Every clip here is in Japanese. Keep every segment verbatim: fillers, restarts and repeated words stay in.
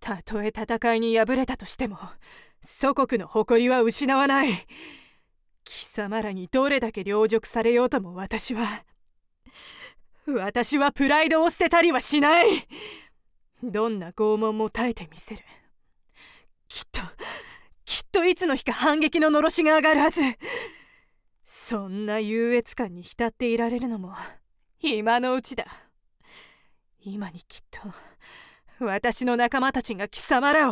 たとえ戦いに敗れたとしても祖国の誇りは失わない。貴様らにどれだけ凌辱されようとも私は私はプライドを捨てたりはしない。どんな拷問も耐えてみせる。きっときっといつの日か反撃ののろしが上がるはず。そんな優越感に浸っていられるのも今のうちだ。今にきっと私の仲間たちが貴様らを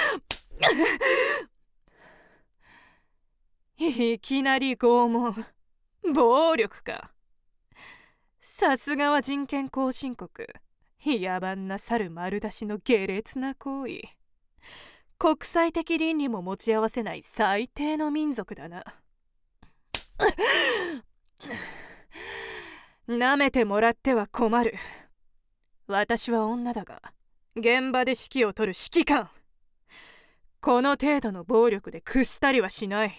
いきなり拷問、暴力か。さすがは人権後進国、野蛮な猿丸出しの下劣な行為。国際的倫理も持ち合わせない最低の民族だな。なめてもらっては困る。私は女だが現場で指揮を執る指揮官。この程度の暴力で屈したりはしない。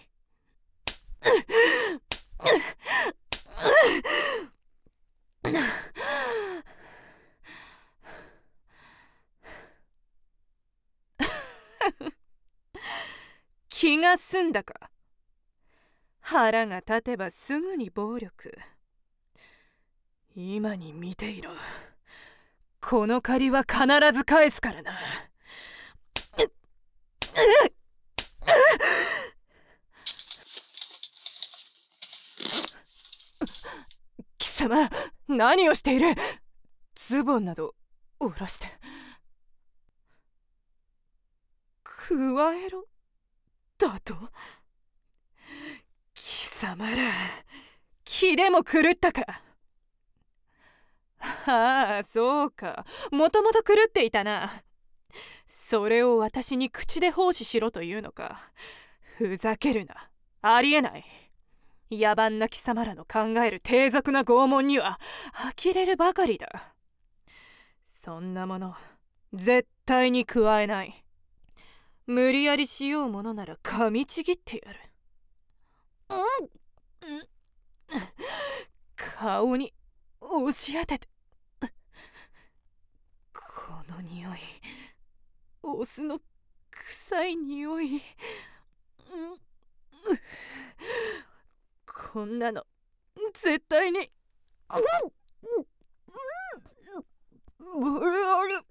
気が済んだか。腹が立てばすぐに暴力。今に見ていろ。この借りは必ず返すからな。貴様、何をしている。ズボンなど下ろして。加えろだと。貴様ら気でも狂ったか。ああ、そうか。もともと狂っていたな。それを私に口で奉仕しろというのか。ふざけるな。ありえない。野蛮な貴様らの考える低俗な拷問には呆れるばかりだ。そんなもの絶対に加えない。無理やりしようものなら噛みちぎってやる。うん、顔に押し当てて。この匂い、オスの臭い匂い。こんなの絶対に無理やり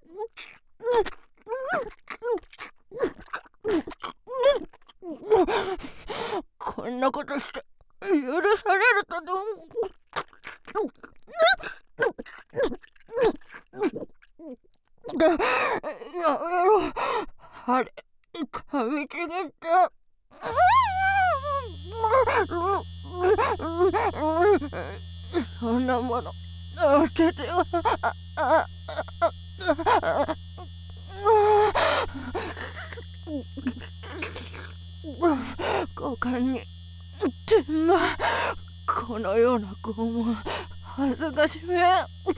こんなことして許されるとどう。やめろ。あれ、噛みちぎった。そんなもの当てては交換に天魔。このような拷問恥ずかしめ。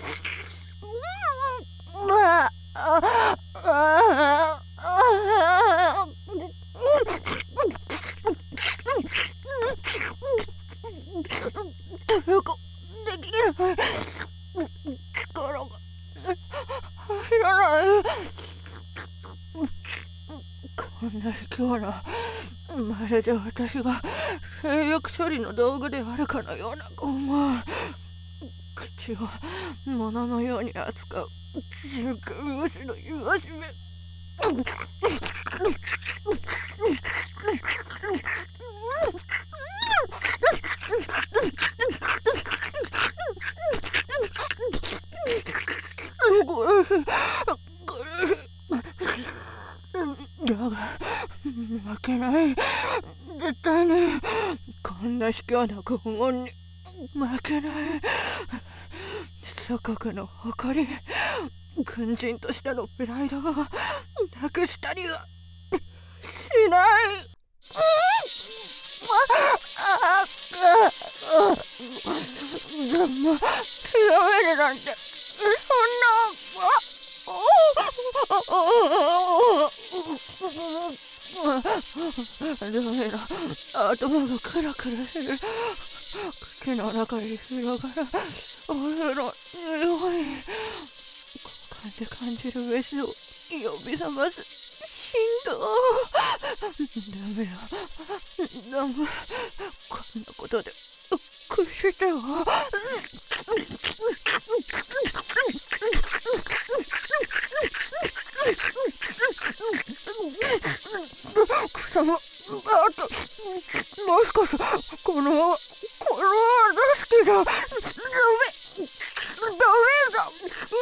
抵抗できない。力が入らない。こんな卑怯な、まるで私が性欲処理の道具であるかのような拷問。口を物のように扱う人権無視の戒め。だが負けない。絶対にこんな卑怯な拷問に負けない。祖国の誇り、軍人としてのプライドをなくしたりはしない。でも極めるなんてそんな。ダメだ。頭がクラクラする。口の中に広がるお風呂匂い。五感で感じるメスを呼び覚ます振動。ダメよ、ダメ、こんなことでくしてよ。貴様、あともしかしてこのこの話好きがダメダメだ。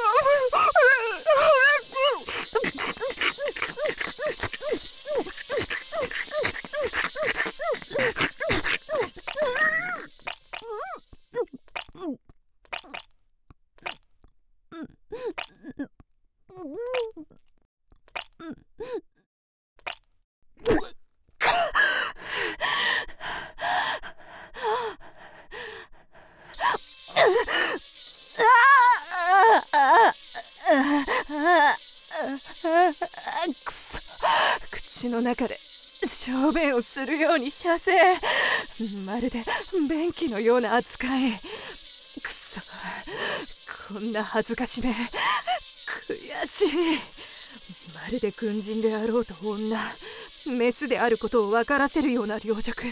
くそ、口の中で小便をするように射精、まるで便器のような扱い。くそ、こんな恥ずかしめ、悔しい。まるで軍人であろうと女、メスであることを分からせるような凌辱。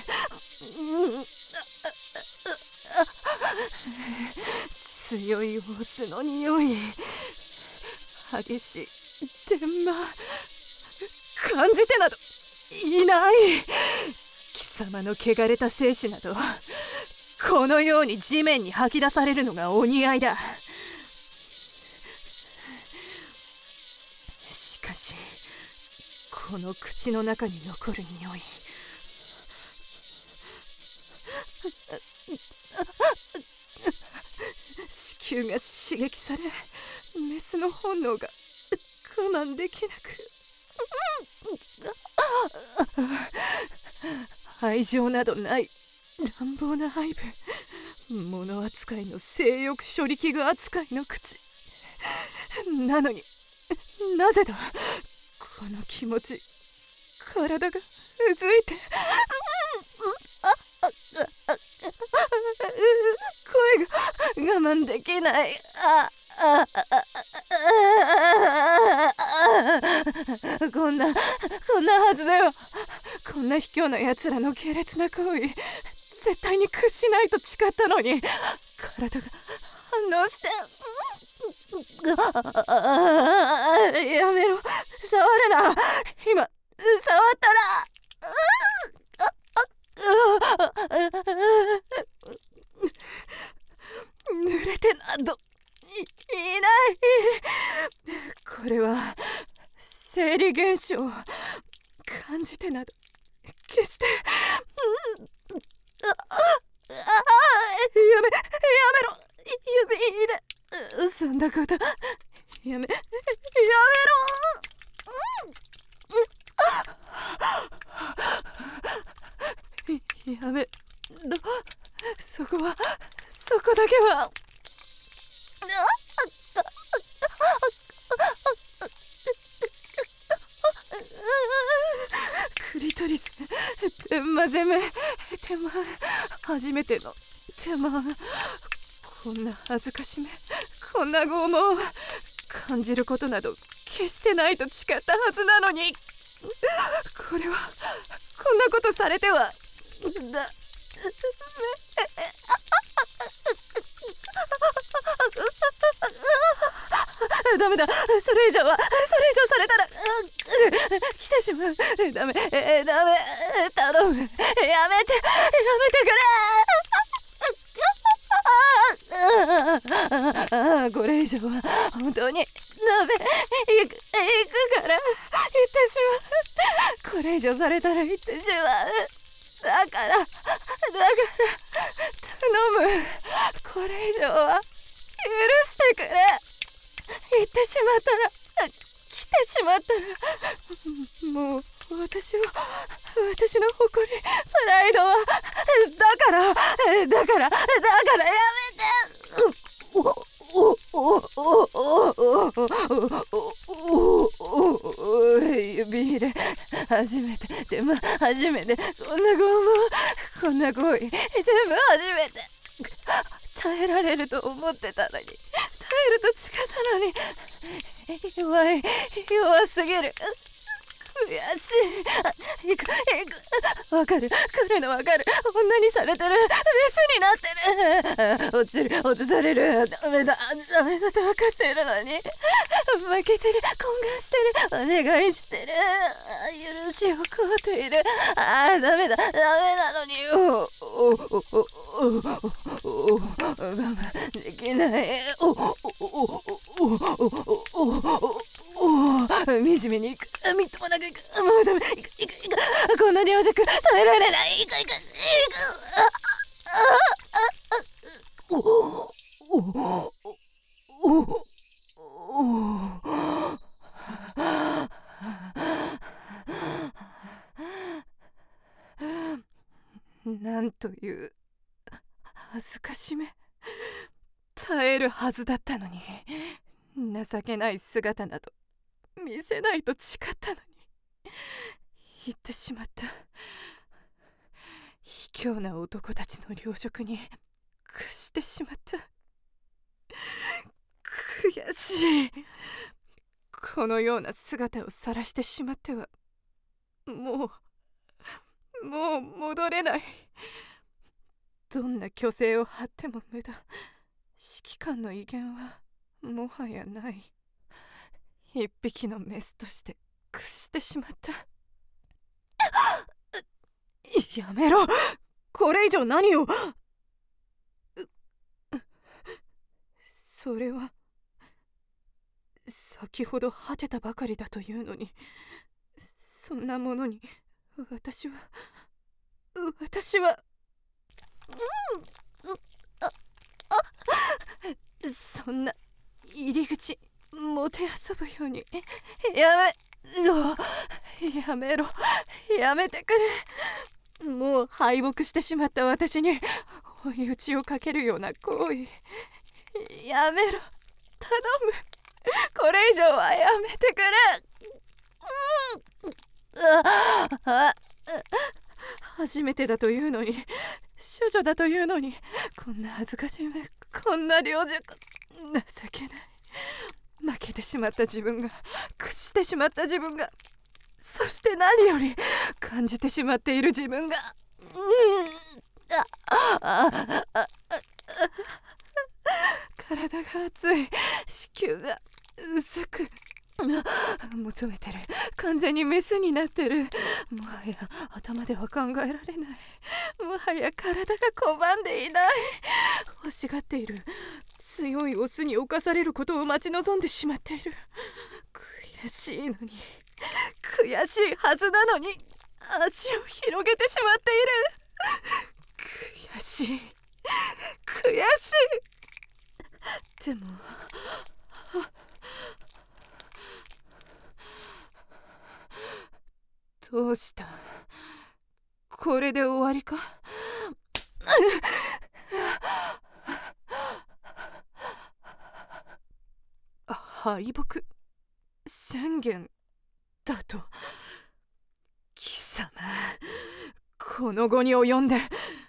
強いオスの匂い、激しい天満、感じてなどいない。貴様の汚れた精子などこのように地面に吐き出されるのがお似合いだ。しかしこの口の中に残る匂い、子宮が刺激されメスの本能が我慢できなく、愛情などない乱暴な愛分、物扱いの性欲処理器具扱いの口なのに、なぜだこの気持ち、体がうずいて声が我慢できない。ああこんなこんなはずだよ。こんな卑怯なやつらの下劣な行為、絶対に屈しないと誓ったのに、体が反応して、やめろ、触るな。今触ったら濡れてなど い, いない。これは生理現象、感じてなど決して、うん、ああやめやめろ、指入れ、そんなことやめやめろ、うん、やめろ、そこはそこだけは。クリトリス、天満攻め、天満、初めての天満、こんな恥ずかしめ、こんな拷問、感じることなど決してないと誓ったはずなのに、これはこんなことされてはだダメだ、それ以上はそれ以上されたら、う来てしまう。ダメえダメ、頼む、やめてやめてくれ。これ以上は本当にダメ、行く行くから、行ってしまう。これ以上されたら行ってしまう。だからだから頼む、これ以上は許してくれ。行ってしまったら、来てしまったら、もう私は私の誇り、プライドは、だからだからだからやめて。おおおおおお指入れ、初めてでも初めて、こんな拷問、こんな行為、全部初めて。耐えられると思ってたのに、耐えると誓ったのに、 弱い弱すぎる。悔しい。行く行く。わかる、来るのわかる。女にされてる、メスになってる。落ちる、落とされる。ダメだダメだと分かっているのに負けてる、懇願してる、お願いしてる、許しを請うている。ああダメだダメなのに、おおおおおお我慢できない。おおおおおおお惨めにいく、みっともなくいく、もうダメ、いくいくいく、こんな両辱耐えられない。いくいくいく、あああおおおおなんという恥ずかしめ。耐えるはずだったのに、情けない姿など見せないと誓ったのに、言ってしまった。卑怯な男たちの凌辱に屈してしまった。悔しい。このような姿を晒してしまってはもうもう戻れない。どんな虚勢を張っても無駄。指揮官の威厳はもはやない。一匹のメスとして屈してしまった。やめろ、これ以上何を。それは先ほど果てたばかりだというのに、そんなものに私は私はうんああそんな入り口もてあそぶようにやめろやめろやめてくれ。もう敗北してしまった私に追い打ちをかけるような行為やめろ、頼む、これ以上はやめてくれ。うんああ初めてだというのに、処女だというのに、こんな恥ずかしめ、こんな凌辱、情けない。負けてしまった自分が、屈してしまった自分が、そして何より感じてしまっている自分が、うんああああ体が熱い、子宮が薄く求めてる、完全にメスになってる。もはや頭では考えられない。もはや体が拒んでいない。欲しがっている強いオスに侵されることを待ち望んでしまっている。悔しいのに、悔しいはずなのに足を広げてしまっている。悔しい悔しい。でもどうした、これで終わりか。敗北宣言だと。貴様、この後に及んで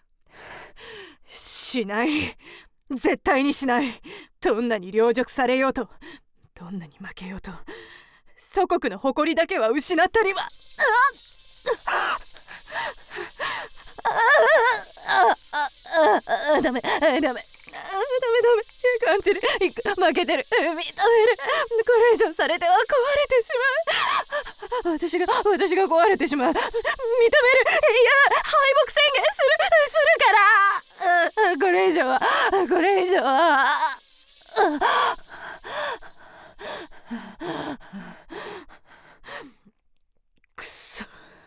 しない、絶対にしない。どんなに凌辱されようと、どんなに負けようと、祖国の誇りだけは失ったりは。ああダメダメダメダメ感じる、負けてる、認める。これ以上されては壊れてしまう。私が私が壊れてしまう。認める、いや敗北宣言するするから。これ以上はこれ以上はくそ、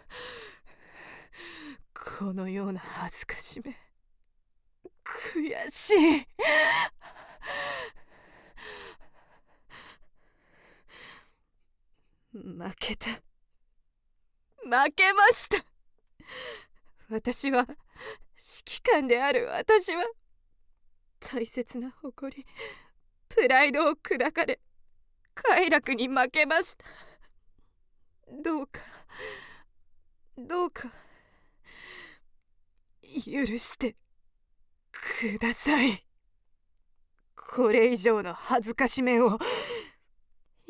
このような恥ずかしめ、悔しい。負けた、負けました。私は指揮官である私は大切な誇り、プライドを砕かれ快楽に負けました。どうかどうか許してください。これ以上の恥ずかしめを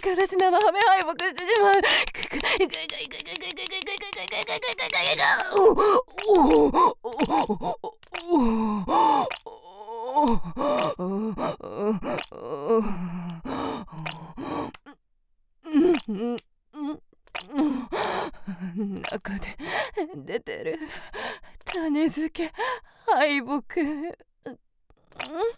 からし生ハメ敗北してしまう。中で出てる種付け敗北。